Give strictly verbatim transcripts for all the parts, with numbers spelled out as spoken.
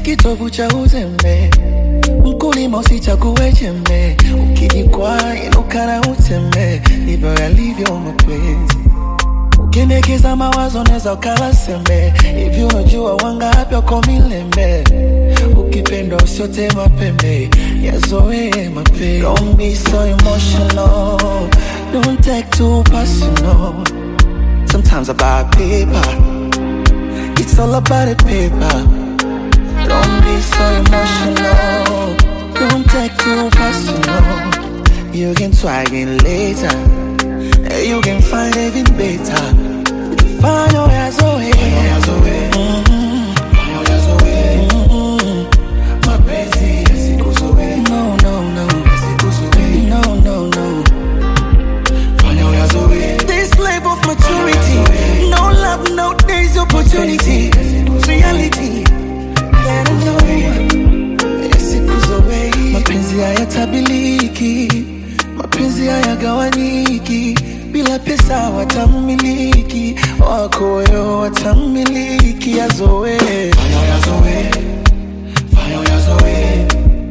kitovu cha uzembe, mkulima usichague jembe, ukijikwaa inuka na utembe, ndivyo yalivyo mapenzi. Ukiendekeza mawazo neza ukala sembe, hivi unajua wangapi wako milembe, ukipendwa usiote mapembe, yazoe mapenzi. Don't be so emotional, don't take too personal. Sometimes about paper, it's all about the paper. Don't be so emotional, don't take too personal. You can try again later, you can find even better. Find your ass away, mm-hmm. Find your ass away, mm-hmm. My baby, yes it goes away. No, no, no, yes it goes away. No, no, no. Find your ass away. This life of maturity, no love, no days opportunity. It's reality. Let it know, yes it goes away. Mapenzi hayatabiliki, mapenzi hayagawanyiki, bila pesa watamiliki, wakoyo watamiliki, yazoe. Fanya yazoe, fanya yazoe.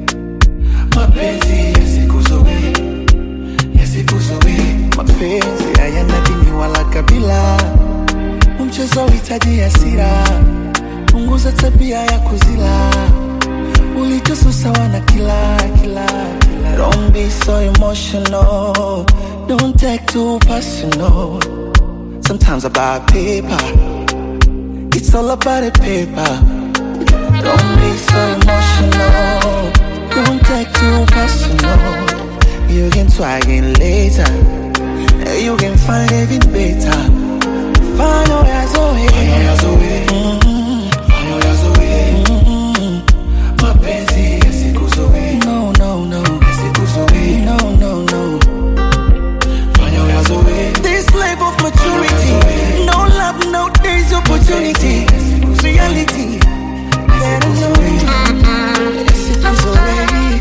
Mapenzi yasikuzoe, yasikuzoe. Mapenzi hayana dini wala kabila, mchezo uhitaji hasira, punguza tabia ya kuzila, ulichoso sawa na kila, kila, kila. Don't be so emotional, don't take too personal. Sometimes about paper, it's all about the paper. Don't be so emotional, don't take too personal. You can try again later, you can find even better. Find your ass away, find your ass away, mm-hmm. Find your ass away, mm-hmm. Mapenzi yasikuzoe. No, no, no, yasikuzoe. No, no, no. Find your ass away. This life of maturity, no love, no days opportunity. It's reality. Let them know. Yasikuzoe.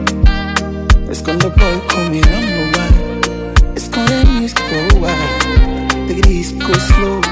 It's gonna boy call me number one. It's gonna miss go wild. Take it easy, go slow.